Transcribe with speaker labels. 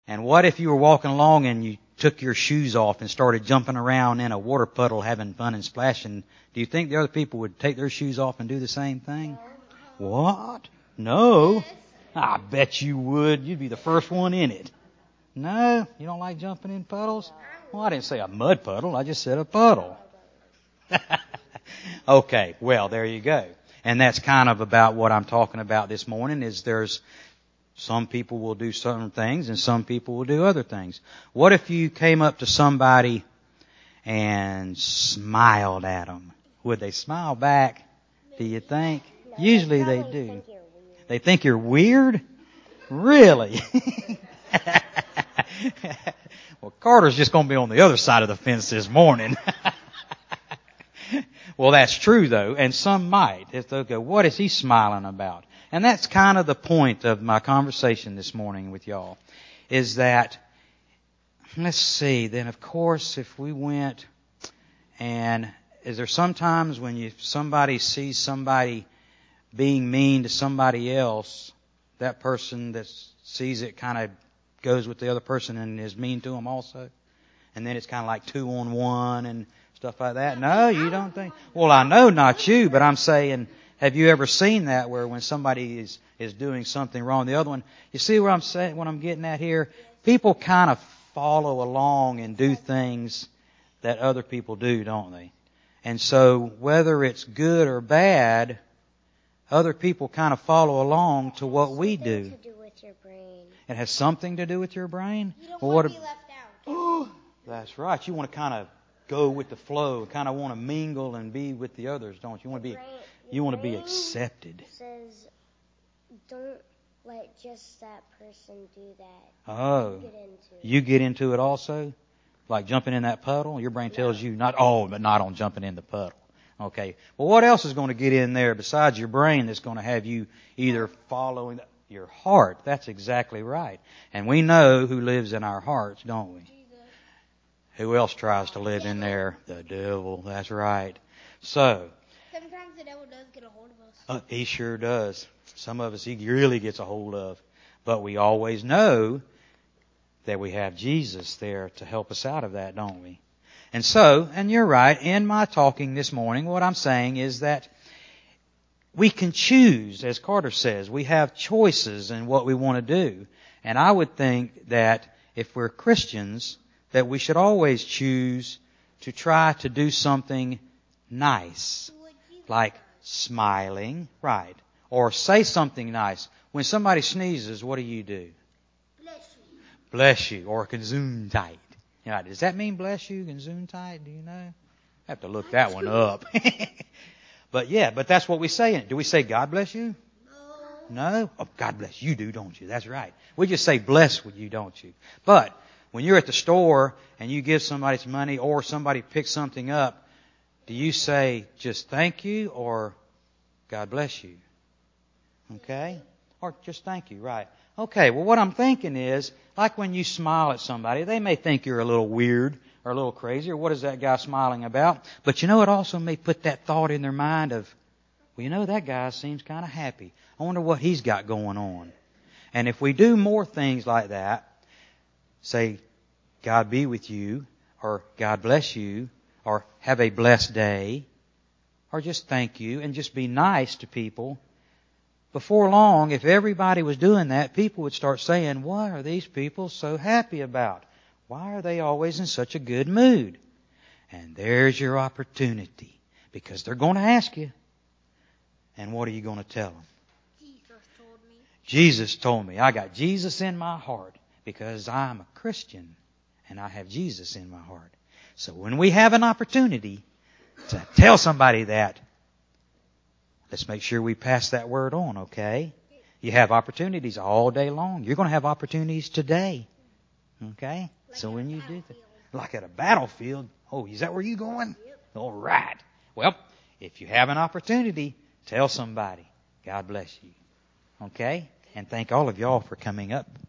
Speaker 1: And what if you were walking along and you took your shoes off and started jumping around in a water puddle having fun and splashing? Do you think the other people would take their shoes off and do the same thing? What? No. I bet you would. You'd be the first one in it. No? You don't like jumping in puddles? Well, I didn't say a mud puddle. I just said a puddle. Okay, well, there you go. And that's kind of about what I'm talking about this morning, is there's some people will do certain things and some people will do other things. What if you came up to somebody and smiled at them? Would they smile back, do you think? Usually they do. They think you're weird? Really? Well, Carter's just going to be on the other side of the fence this morning. Well, that's true, though, and some might. If they'll go, what is he smiling about? And that's kind of the point of my conversation this morning with y'all, is that, let's see, then of course, if we went, and is there sometimes when somebody sees somebody being mean to somebody else, that person that sees it kind of goes with the other person and is mean to them also? And then it's kind of like 2-on-1 and stuff like that. No, you don't think? Well, I know not you, but I'm saying, have you ever seen that where when somebody is doing something wrong, the other one, you see what I'm saying, what I'm getting at here? People kind of follow along and do things that other people do, don't they? And so whether it's good or bad, other people kind of follow along to what we do. It has something to do with your brain?
Speaker 2: You don't want to be left out.
Speaker 1: Oh, that's right. You want to kind of go with the flow, kind of want to mingle and be with the others, don't you? You want to be accepted.
Speaker 2: Says, don't let just that person do that.
Speaker 1: Oh, you get into it also? Like jumping in that puddle? Your brain tells you but not on jumping in the puddle. Okay. Well, what else is going to get in there besides your brain that's going to have you either following your heart? That's exactly right. And we know who lives in our hearts, don't we? Who else tries to live in there? The devil. That's right. So,
Speaker 2: sometimes the devil does get a hold of us.
Speaker 1: He sure does. Some of us he really gets a hold of. But we always know that we have Jesus there to help us out of that, don't we? And so, and you're right, in my talking this morning, what I'm saying is that we can choose, as Carter says. We have choices in what we want to do. And I would think that if we're Christians, that we should always choose to try to do something nice, like smiling, right, or say something nice. When somebody sneezes, what do you do? Bless you, or Gesundheit. You know, does that mean bless you, Gesundheit? Do you know? I have to look that one up. But that's what we say. Do we say God bless you? No? Oh, God bless you do, don't you? That's right. We just say bless with you, don't you? But when you're at the store and you give somebody some money or somebody picks something up, do you say just thank you or God bless you? Okay? Or just thank you, right. Okay, well what I'm thinking is, like when you smile at somebody, they may think you're a little weird or a little crazy or what is that guy smiling about? But it also may put that thought in their mind of, well, that guy seems kind of happy. I wonder what he's got going on. And if we do more things like that, say, God be with you, or God bless you, or have a blessed day, or just thank you, and just be nice to people. Before long, if everybody was doing that, people would start saying, what are these people so happy about? Why are they always in such a good mood? And there's your opportunity, because they're going to ask you. And what are you going to tell them? Jesus told me. I got Jesus in my heart because I'm a Christian and I have Jesus in my heart. So when we have an opportunity to tell somebody that, let's make sure we pass that word on, okay? You have opportunities all day long. You're going to have opportunities today, okay? So when you do that, like at a battlefield, oh, is that where you're going? Yep. All right. Well, if you have an opportunity, tell somebody, God bless you, okay? And thank all of y'all for coming up.